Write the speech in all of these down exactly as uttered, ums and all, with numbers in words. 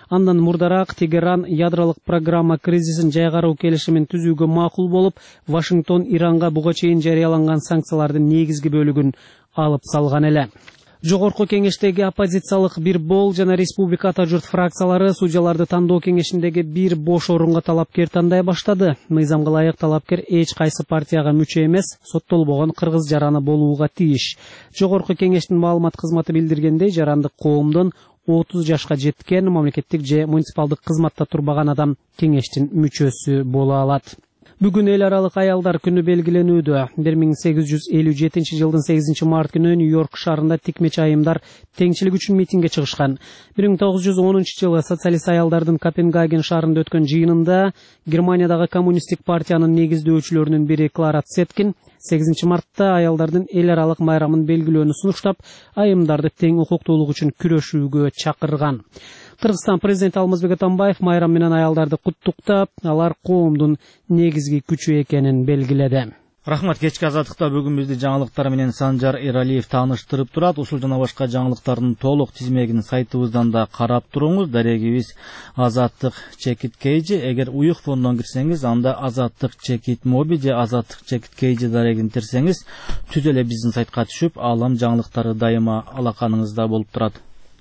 Андан мурдараак Тегеран ядролук программа кризисин жайгаруу келишимин түзүүгө макул болуп, Вашингтон Иранга буга чейин жарыяланган санкциялардын негизги бөлүгүн алып салган эле. Жогорку кеңештеги оппозициялык бир бол жана республика ата журт фракциялары судьяларды тандоо кеңешиндеги бир бош орунга талапкер тандай баштады. Мыйзамга ылайык талапкер эч кайсы партияга мүчө эмес, соттолбогон кыргыз жараны болууга тийиш. Жогорку кеңештин маалымат кызматы билдиргендей, жарандык коомдон отуз жашка жеткен мамлекеттик же муниципалдык кызматта турбаган адам кеңештин мүчөсү боло алат. Бүгүн эл аралык аялдар күнү белгиленүүдө. бир миң сегиз жүз элүү жетинчи жылдын сегизинчи март күнү Нью-Йорк шаарында тикмечи айымдар теңчилик үчүн митингге чыгышкан. бир миң тогуз жүз онунчу жылы социалист аялдардын Копенгаген шаарында өткөн жыйынында Германиядагы коммунисттик партиянын негиздөөчүлөрүнүн бири Клара Цеткин сегизинчи мартта аялдардын эл аралык майрамын белгилөөнү сунуштап, айымдарды тең укуктуулук үчүн күрөшүүгө чакырган. Кыргызстан президенти Алмазбек Атамбаев майрам менен аялдарды куттуктап, алар коомдун негизги күчү экенин белгиледи. Рахмат, кечки азаттыкта бүгүн бизди жаңылыктар менен Санжар Эралиев тааныштырып турат. Ушул жана башка жаңылыктардын толук тизмегин сайтыбыздан да карап туруңуз. Дарегибиз Азаттык чекит кейжи. Эгер уюк фондон кирсеңиз, анда Азаттык чекит моби же Азаттык чекит кейжи дарегин кирсеңиз, түз эле биздин сайтка түшүп, алам жаңылыктары дайыма алаканыңызда болуп турат.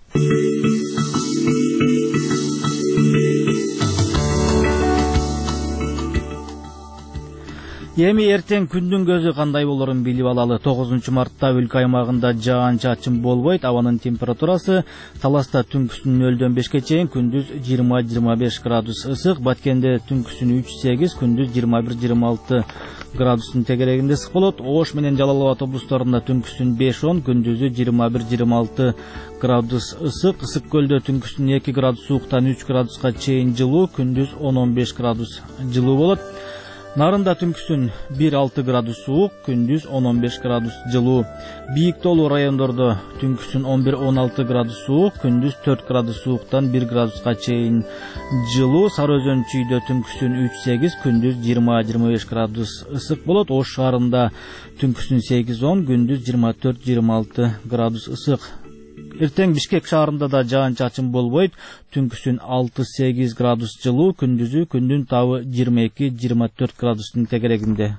Эми эртең күндүн көзү кандай болорун билип алалы. тогузунчу мартта өлкө аймагында жаан-чачын болбойт. Абанын температурасы Таласта түнкүсүн нөлдөн бешке чейин, күндүз жыйырма жыйырма беш градус ысык, Баткенде түнкүсүн үч сегиз, күндүз жыйырма бир жыйырма алты градустун тегерегинде ысык болот. Ош менен Жалал Абад облустарында түнкүсүн беш он, күндүзү жыйырма бир жыйырма алты градус ысык, Ысык көлдө түнкүсүн эки градус сууктан үч градуска чейин жылуу, күндүз он он беш градус жылуу болот. Нарында түнкүсүн бир алты градус суук, күндүз он он беш градус жылуу. Бийик тоолуу райондордо түнкүсүн он бир он алты градус суук, күндүз төрт градус сууктан бир градуска чейин жылуу. Сары Өзөн чүйдө түнкүсүн үч сегиз, күндүз жыйырма жыйырма беш градус ысык болот. Ош шаарында түнкүсүн сегиз он, күндүз жыйырма төрт жыйырма алты градус ысык. Эртең Бишкек шаарында да жаан-чачын болбойт. Түнкүсүн алты сегиз градус жылуу, күндүзү күндүн табы жыйырма эки жыйырма төрт градустун тегерегинде.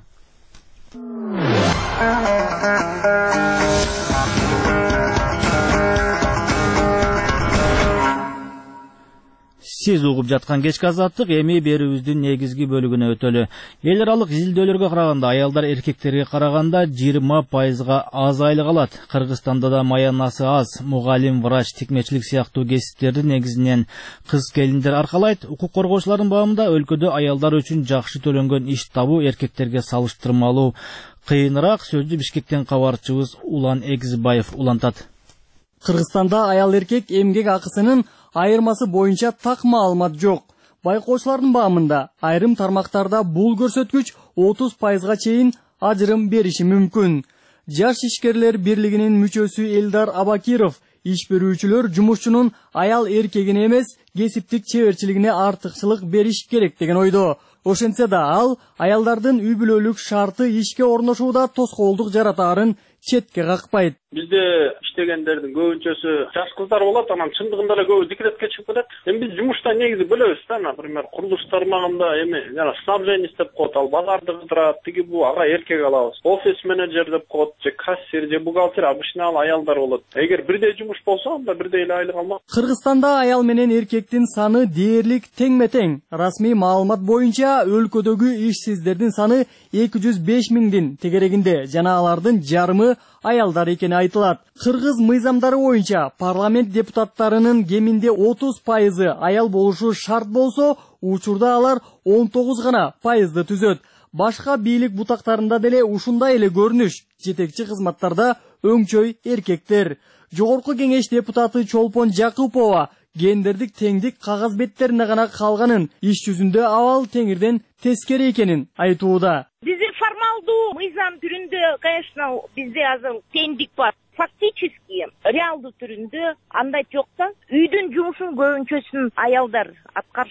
Сиз угуп жаткан кечки азаттык эми берүүбүздүн негизги бөлүгүнө өтөлү. Эл аралык изилдөөлөргө караганда аялдар эркектерге караганда жыйырма пайызга аз айлык алат. Кыргызстанда да маянасы аз. Мугалим, врач, тикмечилик сыяктуу кесиптерди негизинен кыз келиндер аркалайт. Укук коргоочулардын баамында өлкөдө аялдар үчүн жакшы төлөнгөн иш табуу эркектерге салыштырмалуу кыйыныраак. Сөздү Бишкектен кабарчыбыз Улан Эгизбаев улантат. Кыргызстанда аял эркек эмгек акысынын айырмасы боюнча так маалымат жок. Байкоочулардын баамында айрым тармактарда бул көрсөткүч отуз пайызга чейин ажырым бериши мүмкүн. Жаш ишкерлер бирлигинин мүчөсү Элдар Абакиров иш берүүчүлөр жумушчунун аял эркегине эмес, кесиптик чеберчилигине артыкчылык бериш керек деген ойдо. Ошентсе да ал аялдардын үй бүлөлүк шарты ишке орношууда тоскоолдук жаратаарын четке какпайт. Бизде иштегендердин көбүнчөсү жаш кыздар болот, анан чындыгында эле көбү декретке чыгып кетет. Эми биз жумушта негизи бөлөбүз да, например, курулуш тармагында эми жана снабжение деп коет, ал базарды кыдырат, тиги бу ага эркек алабыз. Офис менеджер деп коет, же кассир, же бухгалтер, обычно ал аялдар болот. Эгер бирдей жумуш болсо, анда бирдей эле айлык алмак. Кыргызстанда аял менен эркектин саны дээрлик тең-метең. Расмий маалымат боюнча өлкөдөгү ишсиздердин саны эки жүз беш миңдин тегерегинде, жана алардын жарымы аялдар экени айтылат. Кыргыз мыйзамдары боюнча парламент депутаттарынын кеминде отуз пайызы аял болушу шарт болсо, учурда алар он тогуз гана пайызды түзөт. Башка бийлик бутактарында деле ушундай эле көрүнүш. Жетекчи кызматтарда өңчөй эркектер. Жогорку кеңеш депутаты Чолпон Жакупова гендердик теңдик кагаз беттерине гана калганын, иш жүзүндө абал теңирден тескери экенин айтууда. Бизде формалдуу мыйзам түрүндө, конечно, бизде азыр теңдик бар. Фактически, реалдуу түрүндө андай жок да. Үйдүн жумушун көбүнчөсүн аялдар аткарышат.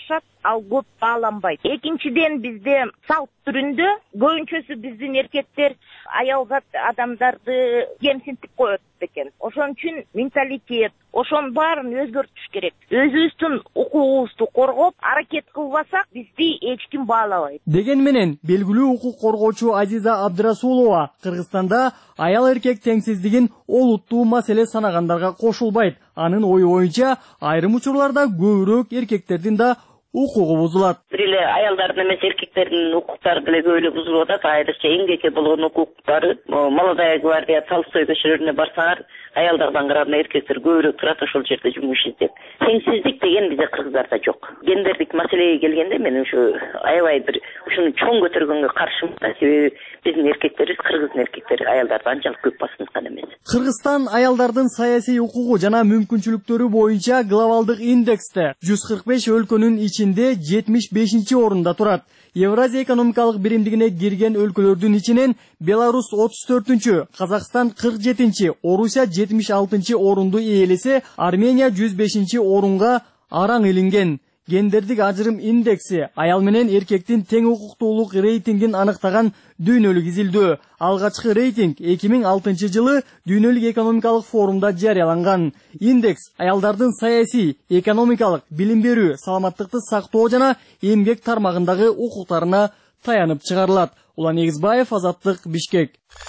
ал көп бааланбайт. Экинчиден бизде салт түрүндө көбүнчөсү биздин эркектер аял зат адамдарды кемсинтип коет экен. Ошон үчүн менталитет, ошонун баарын өзгөртүш керек. Өзүбүздүн укугубузду коргоп, аракет кылбасак, бизди эч ким баалабайт. Деген менен белгилүү укук коргоочу Азиза Абдрасулова Кыргызстанда аял эркек теңсиздигин олуттуу маселе санагандарга кошулбайт. Анын ою боюнча айрым учурларда көбүрөөк эркектердин да укугу бузулат. Бир эле аялдардын эмес эркектердин укуктары деле көп эле бузулуп атат. Айрыкча эмгекке болгон укуктары. Молодая гвардия, Толстой көчөлөрүнө барсаңар, аялдардан караганда эркектер көбүрөөк турат ошол жерде жумуш издеп. Теңсиздик деген бизде кыргыздарда жок. Гендердик маселеге келгенде мен ушу аябай бир ушуну чоң көтөргөнгө каршымын да. Себеби биздин эркектерибиз, кыргыздын эркектери аялдарды анчалык көп басынткан эмес. Кыргызстан аялдардын саясий укугу жана мүмкүнчүлүктөрү боюнча глобалдык индексте жүз кырк беш өлкөнүн ичинде жетимиш бешинчи орунда турат. Евразия экономикалык биримдигине кирген өлкөлөрдүн ичинен Беларусь отуз төртүнчү, Казакстан кырк жетинчи, Орусия жетимиш алтынчы орунду ээлесе, Армения жүз бешинчи орунга араң илинген. Гендердик ажырым индекси аял менен эркектин тең укуктуулук рейтингин аныктаган дүйнөлүк изилдөө. Алгачкы рейтинг эки миң алтынчы жылы дүйнөлүк экономикалык форумда жарыяланган. Индекс аялдардын саясий, экономикалык, билим берүү, саламаттыкты сактоо жана эмгек тармагындагы укуктарына таянып чыгарылат. Улан Эгизбаев, Азаттык, Бишкек.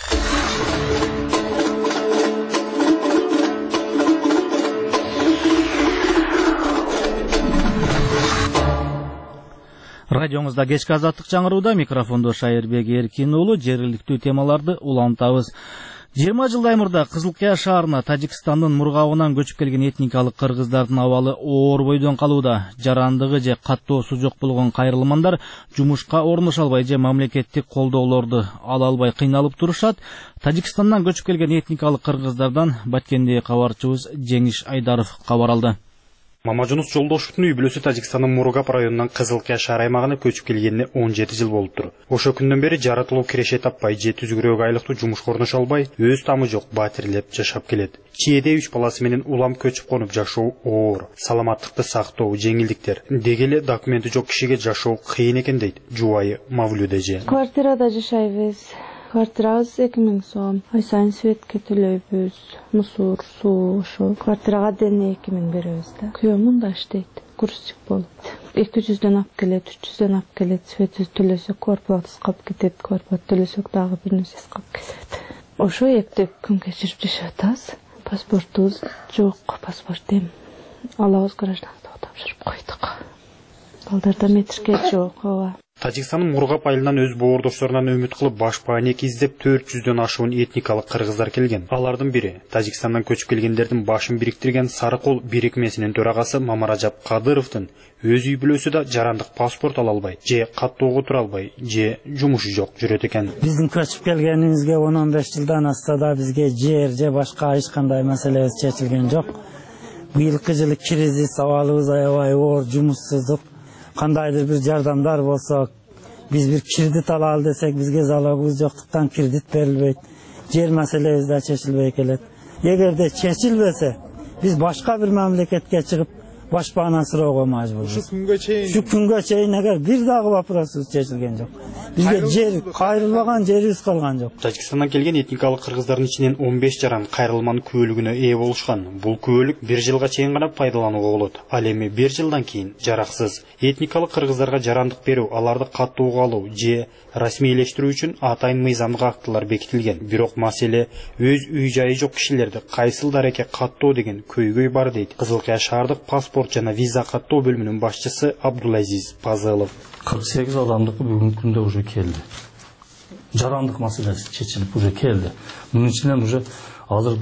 Радиоңузда кечки азаттык жаңырууда, микрофондо Шайырбек Эркин уулу, жергиликтүү темаларды улантабыз. жыйырма жылдай мурда Кызылкыя шаарына Тажикстандын мургабынан көчүп келген этникалык кыргыздардын абалы оор бойдон калууда. Жарандыгы же каттоосу жок болгон кайрылмандар жумушка орношо албай же мамлекеттик колдоолорду ала албай кыйналып турушат. Тажикстандан көчүп келген этникалык кыргыздардан Баткендеги кабарчыбыз Жеңиш Айдаров кабар алды. Мамажунус Жолдошевдун үй бүлөсү Тажикстандын Мургап районунан Кызылкыя шаар аймагына көчүп келгенине он жети жыл болуптур. Ошо күндөн бери жаратылуу киреше таппай, же түзүгүрөөк айлыктуу жумушка орношо албай, өз тамы жок батирлеп жашап келет. Чиеде үч баласы менен улам көчүп конуп жашоо оор, саламаттыкты сактоо жеңилдиктер. Деги эле документи жок кишиге жашоо кыйын экен дейт жубайы Мавлюда эже. Квартирада жашайбыз. Квартирабыз эки миң сом. Ай сайын светке төлөйбүз. Мусор, суу, ошо. Квартирага дене эки миң беребиз да. Күйөөм мында иштейт. Грузчик болуп. эки жүздөн алып келет, үч жүздөн алып келет. Светти төлөсөк, квартплата калып кетет. Квартплата төлөсөк дагы бир нерсеси калып кетет. Ошо эптеп күн кечирип жашап атабыз. Паспортубуз жок, паспорт эм алабыз, гражданство тапшырып койдук. Балдарда метрке жок, ооба. Тажикстандын Мургап айылынан өз боордошторунан үмүт кылып баш бааник издеп төрт жүздөн ашуун этникалык кыргыздар келген. Алардын бири Тажикстандан көчүп келгендердин башын бириктирген Сары кол бирикмесинин төрагасы Мамаражап Кадыровдун өз үй бүлөсү да жарандык паспорт ала албай, же каттоого тура албай, же жумушу жок жүрөт экен. Биздин көчүп келгенибизге он он беш жылдан асса да бизге жер же башка эч кандай маселебиз чечилген жок. Быйылкы жылы кризис, абалыбыз аябай оор, жумушсуздук. Кандайдыр бир жардамдар болсо, биз бир кредит алалы десек, бизге залогубуз жоктуктан кредит берилбейт. Жер маселебиз да чечилбей келет. Эгерде чечилбесе, биз башка бир мамлекетке чыгып, башпаана суроого мажбурбуз. Ушу күнгө чейин Ушу күнгө чейин эгер бир дагы вопросубуз чечилген жок. Бизге жер кайрылбаган жерибиз калган жок. Тажикстандан келген этникалык кыргыздардын ичинен он беш жаран кайрылманын күбөлүгүнө ээ болушкан. Бул күбөлүк бир жылга чейин гана пайдаланууга болот. Ал эми бир жылдан кийин жараксыз. Этникалык кыргыздарга жарандык берүү, аларды каттоого алуу же расмийлештирүү үчүн атайын мыйзамдык актылар бекитилген. Бирок маселе өз үй жайы жок кишилерди кайсыл дареке каттоо деген көйгөй бар дейт Кызылкыя шаардык паспорт жана виза каттоо бөлүмүнүн башчысы Абдулазиз Пазылов. кырк сегиз адамдыкы бүгүнкү күндө уже келди. Жарандык маселеси чечилип уже келди. Мунун ичинен уже азыр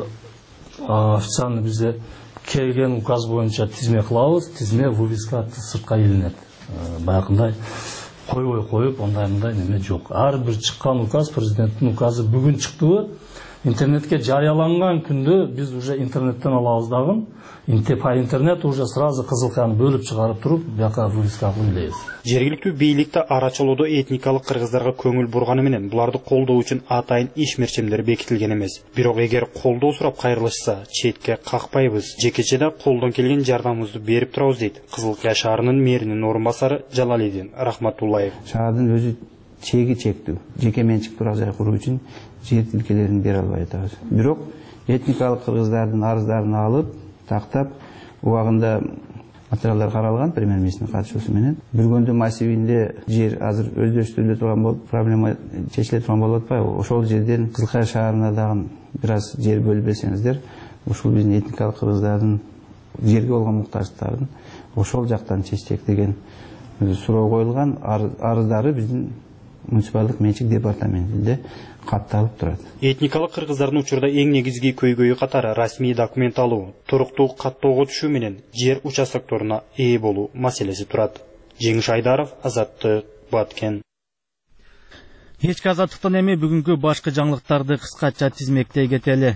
официально бизде келген указ боюнча тизме кылабыз, тизме вывеска сыртка илинет. Баягындай койбой коюп, ондай мындай неме жок. Ар бир чыккан указ, президенттин указы бүгүн чыктыбы, интернетке жарыяланган күндө биз уже интернеттен алабыз дагы. По интернет уже сразу кызылканы бөлүп чыгарып туруп, бияка вывеска кылып элебиз. Жергиликтүү бийликте арачылоодо этникалык кыргыздарга көңүл бурганы менен буларды колдоо үчүн атайын иш мерчемдер бекитилген эмес. Бирок эгер колдоо сурап кайрылышса, четке какпайбыз. Жекечеде колдон келген жардамыбызды берип турабыз дейт Кызылкая шаарынын мэринин орун басары Жалалидин Рахматуллаев. Шаардын өзү чеги чектүү. Жеке менчик турак жай куруу үчүн жер тилкелерин бере албай атабыз. Бирок этникалык кыргыздардын арыздарын алып, тактап, убагында материалдар каралган премьер-министрдин катышуусу менен. Бүргөндү массивинде жер азыр өздөштүрүлө турган болуп, проблема чечиле турган болуп атпайбы? Ошол жерден Кызылкая шаарына дагы бир аз жер бөлүп берсеңиздер, ушул биздин этникалык кыргыздардын жерге болгон муктаждыктарын ошол жактан чечсек деген суроо коюлган. Арыздары биздин муниципалдык менчик департаментинде катталып турат. Этникалык кыргыздардын учурда эң негизги көйгөйү катары расмий документ алуу, туруктуу каттоого түшүү менен жер участокторуна ээ болуу маселеси турат. Жеңиш Айдаров, Азаттык, Баткен. Кечки азаттыктан эми бүгүнкү башкы жаңылыктарды кыскача тизмектей кетели.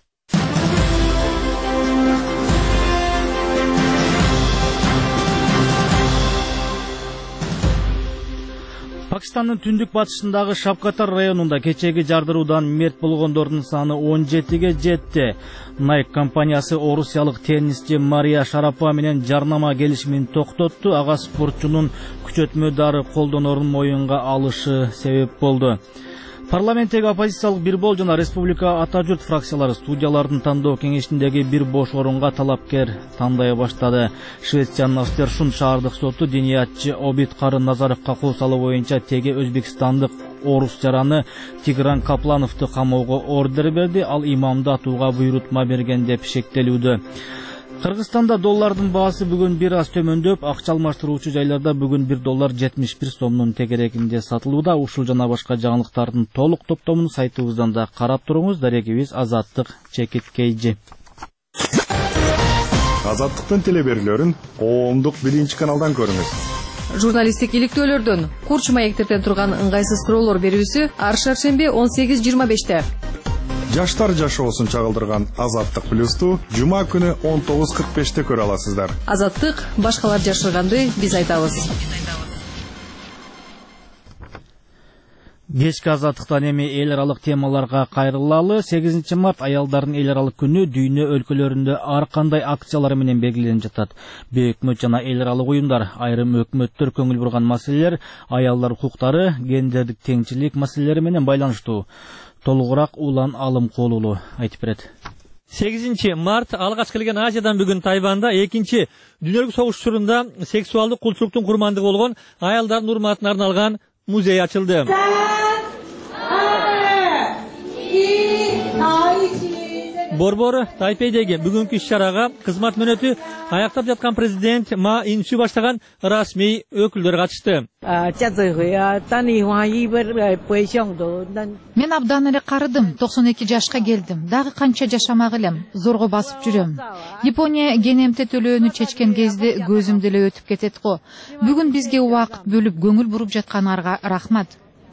Пакистандын түндүк батышындагы Шапкатар районунда кечеги жардыруудан мерт болгондордун саны он жетиге жетти. Nike компаниясы орусиялык теннисчи Мария Шарапова менен жарнама келишимин токтотту. Ага спортчунун күчөтмө дары колдонорун моюнга алышы себеп болду. Парламенттеги оппозициялык бир бол жана республика ата журт фракциялары студиялардын тандоо кеңешиндеги бир бош орунга талапкер тандай баштады. Швециянын Астершунд шаардык соту диниятчы Обид Карын Назаровго кол салуу боюнча теги өзбекстандык орус жараны Тигран Каплановду камоого ордер берди. Ал имамды атууга буйрутма берген деп шектелүүдө. Кыргызстанда доллардын баасы бүгүн бир аз төмөндөп, акча алмаштыруучу жайларда бүгүн бир доллар жетимиш бир сомдун тегерегинде сатылууда. Ушул жана башка жаңылыктардын толук топтомун сайтыбыздан да карап туруңуз. Дарегибиз Азаттык Чекит Кейджи. Азаттыктын телеберүүлөрүн коомдук биринчи каналдан көрүңүз. Журналисттик иликтөөлөрдөн курч маектерден турган ыңгайсыз суроолор берүүсү ар шаршемби он сегиз жыйырма беште. Жаштар жашоосун чагылдырган Азаттык плюсту жума күнү он тогуз кырк беште көрө аласыздар. Азаттык башкалар жашырганды биз айтабыз. Кечки азаттыктан эми эл аралык темаларга кайрылалы. сегизинчи март аялдардын эл аралык күнү дүйнө өлкөлөрүндө ар кандай акциялар менен белгиленип жатат. Өкмөт жана эл аралык уюмдар, айрым өкмөттөр көңүл бурган маселелер аялдар укуктары, гендердик теңчилик маселелери менен байланыштуу. Толугураак Улан Алымкулулу айтып берет. сегизинчи март алгач келген Азиядан бүгүн Тайванда экинчи дүйнөлүк согуш учурунда сексуалдык кулчулуктун курмандыгы болгон аялдардын урматына арналган музей ачылды. Борбор Тайпейдеги бүгүнкү иш-чарага кызмат мөөнөтү аяктап жаткан президент Ма Инсю баштаган расмий өкүлдөр катышты. Мен абдан эле карыдым, токсон эки жашка келдим. Дагы канча жашамак элем, зорго басып жүрөм. Япония ГНМТ төлөөнү чечкен кезде көзүм деле өтүп кетет го. Бүгүн бизге убакыт бөлүп көңүл буруп жаткандарга рахмат.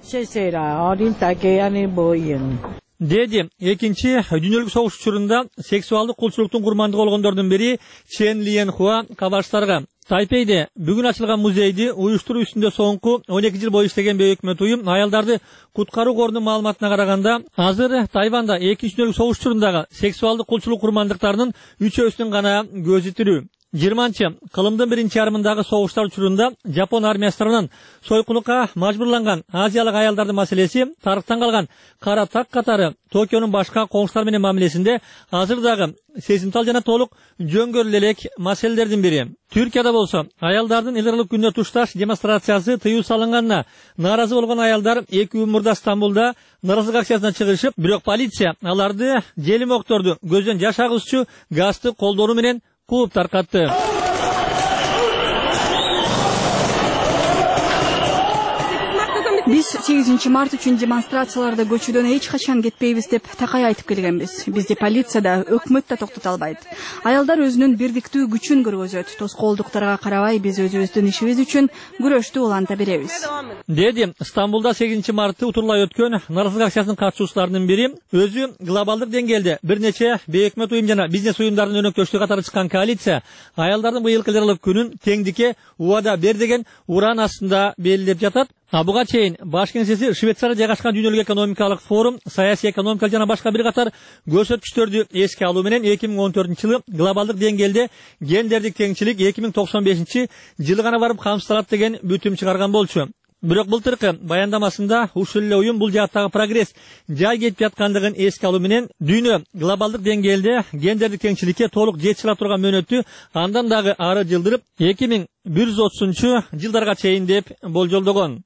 Деди экинчи дүйнөлүк согуш учурунда сексуалдык кулчулуктун курмандыгы болгондордун бири Чен Лиен Хуа кабарштарга. Тайпейде бүгүн ачылган музейди уюштуруу үстүндө соңку он эки жыл бою иштеген өкмөт уюм аялдарды куткаруу корунун маалыматына караганда, азыр Тайванда экинчи дүйнөлүк согуш учурундагы сексуалдык кулчулук курмандыктарынын үчөөсүнүн гана көзү тирүү. жыйырманчы кылымдын биринчи ярымындагы согуштар учурунда Жапон армиясы тарабынан сойкулукка мажбурланган азиялык аялдардын маселеси тарыхтан калган кара так катары Токионун башка коңшулар менен мамилесинде азыр дагы сезимтал жана толук жөнгөрүлө элек маселелердин бири. Түркияда болсо аялдардын эл аралык күнүнө тушташ демонстрациясы тыюу салынганына нааразы болгон аялдар эки күн мурда Стамбулда нааразылык акциясына чыгышып, бирок полиция аларды желим окторду көздөн жаш агызчу газды колдонуу менен кууп таркатты. Биз сегизинчи март үчүн демонстрацияларда көчөдөн эч качан кетпейбиз деп такай айтып келгенбиз. Бизди полиция да, өкмөт да токтото албайт. Аялдар өзүнүн бирдиктүү күчүн көргөзөт. Тоскоолдуктарга карабай биз өзүбүздүн ишибиз үчүн күрөштү уланта беребиз. Деди Стамбулда сегизинчи мартты утурлай өткөн нааразылык акциясынын катышуучуларынын бири өзү глобалдык деңгээлде бир нече бейөкмөт уюм жана бизнес уюмдардын өнөктөштүгү катары чыккан коалиция аялдардын быйылкы жаралык күнүн теңдикке убада бер деген уран астында белгилеп жатат. А буга чейин баш кеңсеси Швейцария жайгашкан дүйнөлүк экономикалык форум саясий экономикалык жана башка бир катар көрсөткүчтөрдү эске алуу менен эки миң он төртүнчү жылы глобалдык деңгээлде гендердик теңчилик эки миң токсон бешинчи жылы гана барып камсыздалат деген бүтүм чыгарган болчу. Бирок былтыркы баяндамасында ушул эле уюм бул жааттагы прогресс жай кетип жаткандыгын эске алуу менен дүйнө глобалдык деңгээлде гендердик теңчиликке толук жетише ала турган мөөнөттү андан дагы ары жылдырып эки миң бир жүз отузунчу жылдарга чейин деп болжолдогон.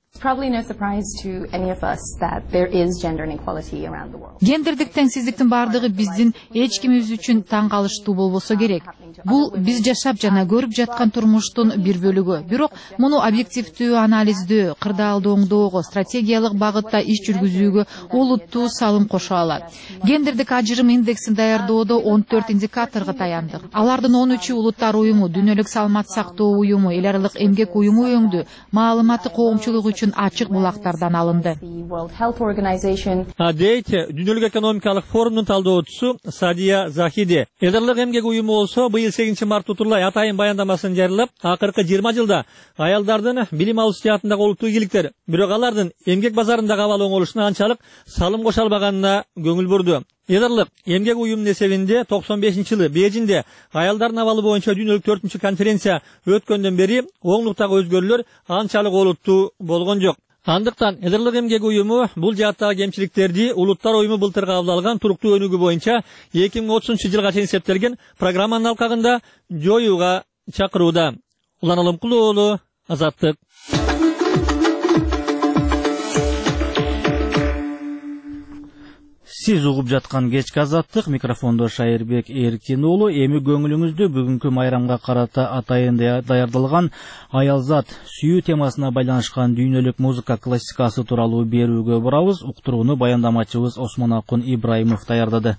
Гендердик теңсиздиктин бардыгы биздин эч кимибиз үчүн таң калыштуу болбосо керек. Бул биз жашап жана көрүп жаткан турмуштун бир бөлүгү. Бирок муну объективдүү анализдөө, кырдаалды оңдоого, стратегиялык багытта иш жүргүзүүгө олуттуу салым кошо алат. Гендердик ажырым индексин даярдоодо он төрт индикаторго таяндык. Алардын он үчү улуттар уюму, дүйнөлүк саламат сактоо уюму, эл аралык эмгек уюму өңдү. Маалыматтык коомчулук үчүн ачык булактардан алынды. Дейт дүйнөлүк экономикалык форумдун талдоочусу Садия Захиди. Эл аралык эмгек уюму болсо быйыл сегизинчи март утурлай атайын баяндамасын жарыялап, акыркы жыйырма жылда аялдардын билим алуу жаатындагы олуттуу ийгиликтер, бирок алардын эмгек базарындагы абалы оңолушуна анчалык салым кошо албаганына көңүл бурду. Эл аралык эмгек уюмунун эсебинде токсон бешинчи жылы Бейжиңде аялдардын абалы боюнча дүйнөлүк төртүнчү конференция өткөндөн бери оңдуктагы өзгөрүүлөр анчалык олуттуу болгон жок. Андыктан эл аралык эмгек уюму бул жааттагы кемчиликтерди улуттар уюму былтыр кабыл алган туруктуу өнүгүү боюнча эки миң отузунчу жылга чейин эсептелген программанын алкагында жоюуга чакырууда. Улан Алымкулуу уулу, Азаттык. Сиз угуп жаткан кечки Азаттык, микрофондо Шайырбек Эркин уулу. Эми көңүлүңүздү бүгүнкү майрамга карата атайын даярдалган аялзат сүйүү темасына байланышкан дүйнөлүк музыка классикасы тууралуу берүүгө бурабыз. Уктурууну баяндамачыбыз Осмон Акын Ибраимов даярдады.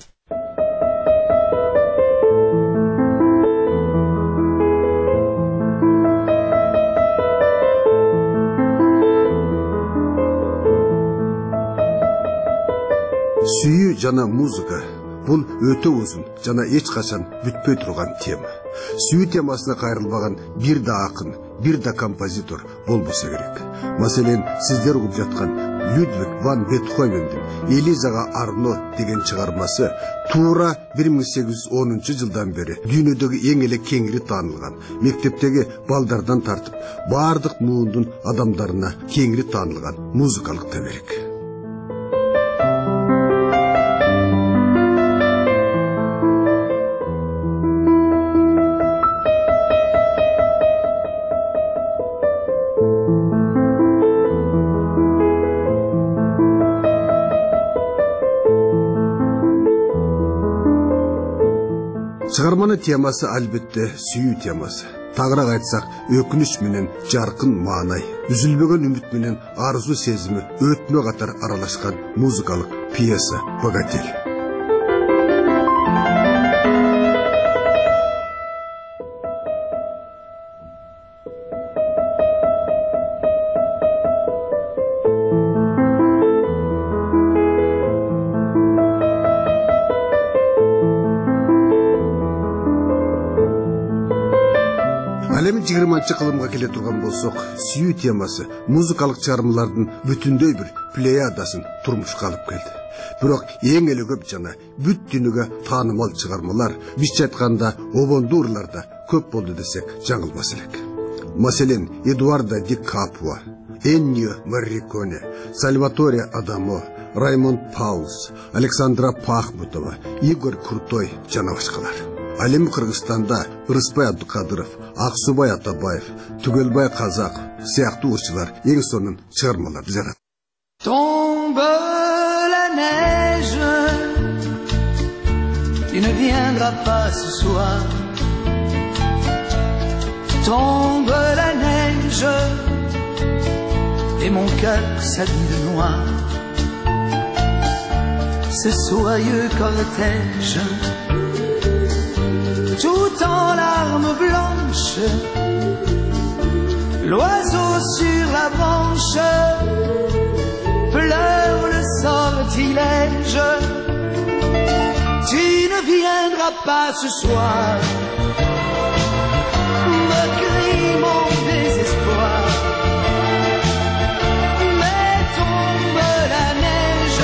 Сүйүү жана музыка бул өтө узун жана эч качан бүтпөй турган тема. Сүйүү темасына кайрылбаган бир да акын, бир да композитор болбосо керек. Маселен, сиздер угуп жаткан Людвиг ван Бетховендин Элизага Арно деген чыгармасы туура бир миң сегиз жүз онунчу жылдан бери дүйнөдөгү эң эле кеңири таанылган, мектептеги балдардан тартып баардык муундун адамдарына кеңири таанылган музыкалык теберек. Чыгарманын темасы албетте сүйүү темасы. Тагыраак айтсак, өкүнүч менен жаркын маанай, үзүлбөгөн үмүт менен арзу сезими өтмө катар аралашкан музыкалык пьеса «Богатель». жыйырманчы кылымга келе турган болсок, сүйүү темасы музыкалык чыгармалардын бүтүндөй бир плеядасын турмушка алып келди. Бирок эң эле көп жана бүт дүйнөгө таанымал чыгармалар, бизче айтканда обондурларда көп болду десек жаңылбас элек. Маселен, Эдуардо Ди Капуа, Эннио Морриконе, Сальваторе Адамо, Раймонд Паулс, Александра Пахмутова, Игорь Крутой жана башкалар. Ал эми Кыргызстанда Ырыспай Абдыкадыров, Аксубай Атабаев, Түгөлбай Казак сыяктуу ырчылар эң сонун чыгармаларды жарат. Tombe la neige, tu ne viendras pas ce soir. Tombe la neige, et mon cœur s'habille de noir. Ce soyeux cortège, tout en larmes blanches, l'oiseau sur la branche pleure le sortilège. Tu ne viendras pas ce soir, me crie mon désespoir. Mais tombe la neige,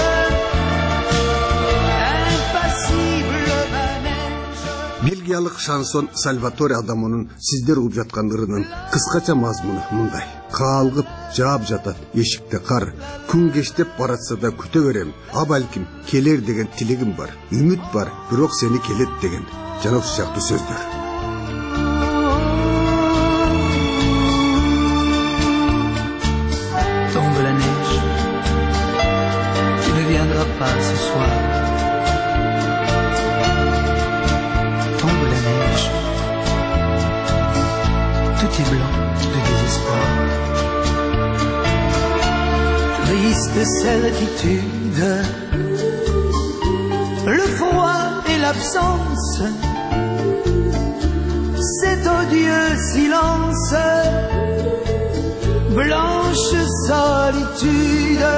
impassible manège. Бельгиялық шансон Сальваторе Адамоның сіздер ұлып жатқан ырының қысқаша мазмұны мұндай. Қалғып, жап жатат, ешікті қар, күн кештеп баратса да күте берем. А бәлкім, келер деген тілегім бар, үміт бар, бирок сені келет деген жанық сияқты сөздер. Tombe la neige, tu ne viendras pas ce soir. Tombe la neige, tout est blanc de désespoir. Triste certitude, le froid et l'absence, cet odieux silence, blanche solitude.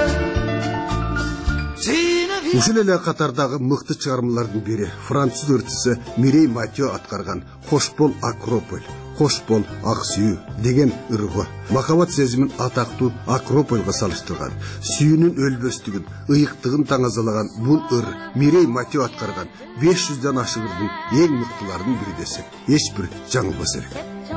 Ушул эле катардағы мыкты чыгармалардын бири француз ырчысы Мирей Матео аткарган «Кош бол Акрополь, кош бол ак сүйүү» деген ыргы махабат сезимин атактуу Акропольга салыштырган. Сүйүүнүн өлбөстүгүн, ыйыктыгын таңазалаган бул ыр Мирей Матео аткарган беш жүздөн ашык ырдын эң мыктыларынын бири десек эч бир жаңылбас элек.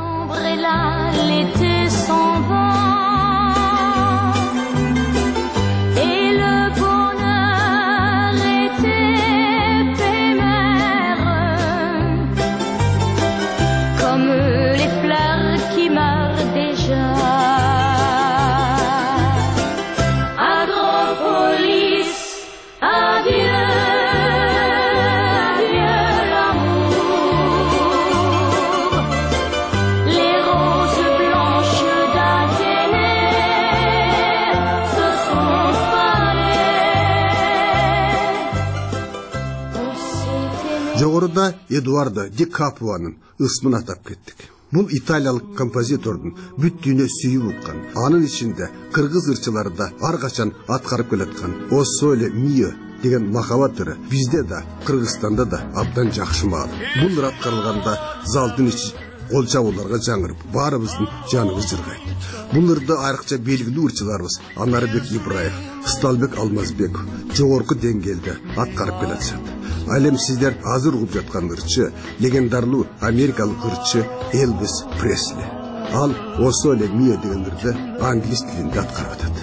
Жогоруда Эдуардо Ди Капуанын ысмын атап кеттик. Бул италиялык композитордун бүт дүйнө сүйүп уккан, анын ичинде кыргыз ырчылары да ар качан аткарып келаткан «О соле мио» деген махабат ыры бизде да, Кыргызстанда да абдан жакшы маалым. Бул ыр аткарылганда залдын ичи кол чабууларга жаңырып, баарыбыздын жаныбыз жыргайт. Бул ырды айрыкча белгилүү ырчыларыбыз Анарбек Ибраев, Сталбек Алмазбеков жогорку деңгээлде аткарып келатышат. Ал эми сиздер азыр угуп жаткан ырчы легендарлуу америкалык ырчы Элвис Пресли. Ал «О соле мио» деген ырды англис тилинде аткарып атат.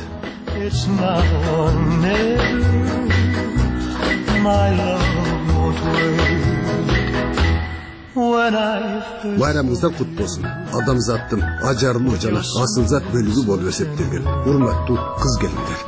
Байрамыңыздар кут болсун. Адамзаттын ажарлуу жана асылзат бөлүгү болуп эсептелген урматтуу кыз келиндер.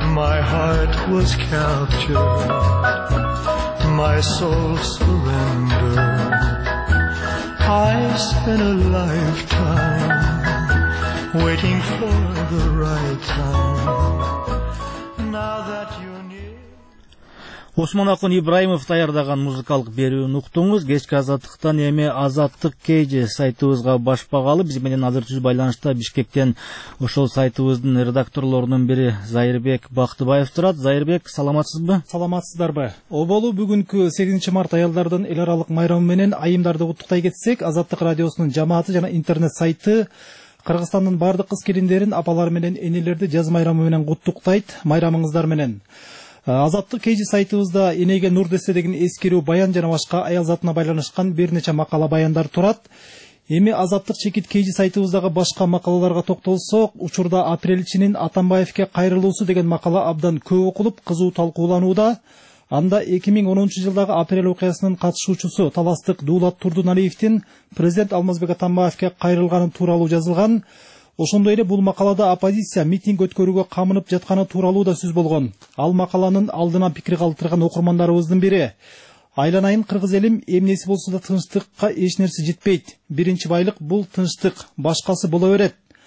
My soul surrendered. I spent a lifetime waiting for the right time. Now that you're near. Осмон Акын Ибраимов даярдаган музыкалык берүүнү уктуңуз. Кечки азаттыктан эми Азаттык Кейжи сайтыбызга баш багалы. Биз менен азыр түз байланышта Бишкектен ошол сайтыбыздын редакторлорунун бири Зайырбек Бактыбаев турат. Зайырбек, саламатсызбы? Саламатсыздарбы? Оболу бүгүнкү сегизинчи март аялдардын эл аралык майрамы менен айымдарды куттуктай кетсек, Азаттык радиосунун жамааты жана интернет сайты Кыргызстандын бардык кыз келиндерин, апалар менен энелерди жаз майрамы менен куттуктайт. Майрамыңыздар менен. Азаттык Кейжи сайтыбызда энеге нур десе деген эскерүү баян жана башка аял затына байланышкан бир нече макала баяндар турат. Эми Азаттык чекит Кейжи сайтыбыздагы башка макалаларга токтолсок, учурда Апрелчинин Атамбаевке кайрылуусу деген макала абдан көп окулуп, кызуу талкууланууда. Анда эки миң онунчу жылдагы апрель окуясынын катышуучусу Таластык Дуулат Турдуналиевдин президент Алмазбек Атамбаевке кайрылганы тууралуу жазылган. Ошондой эле бул макалада оппозиция митинг өткөрүүгө камынып жатканы тууралуу да сөз болгон. Ал макаланын алдына пикир калтырган окурмандарыбыздын бири: айланайын кыргыз элим, эмнеси болсо да тынчтыкка эч нерсе жетпейт. Биринчи байлык бул тынчтык, башкасы боло берет.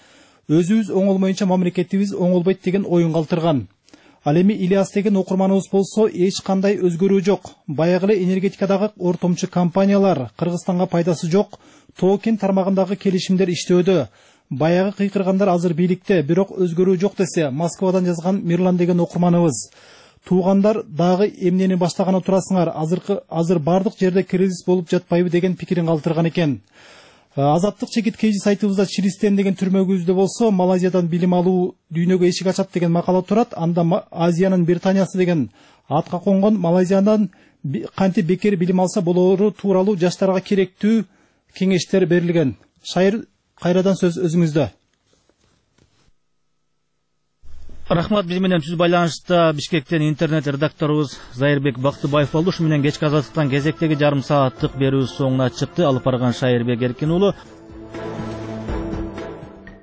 өзүбүз оңолмоюнча мамлекетибиз оңолбойт деген оюн калтырган. Ал эми Ильяс деген окурманыбыз болсо эч кандай өзгөрүү жок. Баягы эле энергетикадагы ортомчу компаниялар Кыргызстанга пайдасы жок. Тоо-кен тармагындагы келишимдер иштөөдө. Баягы кыйкыргандар азыр бийликте, бирок өзгөрүү жок десе, Москвадан жазган Мирлан деген окурманыбыз. Туугандар дагы эмнени баштаганы турасыңар, азыркы азыр бардык жерде кризис болуп жатпайбы деген пикирин калтырган экен. Азаттык чекит кейжи сайтыбызда Чиристен деген түрмөгүбүздө болсо, Малайзиядан билим алуу дүйнөгө эшик ачат деген макала турат. Анда Азиянын Британиясы деген атка конгон Малайзиядан кантип бекер билим алса болору тууралуу жаштарга керектүү кеңештер берилген. Шайыр, кайрадан сөз өзүңүздө. Рахмат, биз менен түз байланышта Бишкектен интернет редакторубуз Зайырбек Бактыбаев болду. Ушу менен кечки азаттыктан кезектеги жарым сааттык берүүбүз соңуна чыкты. Алып барган Шайырбек Эркин уулу.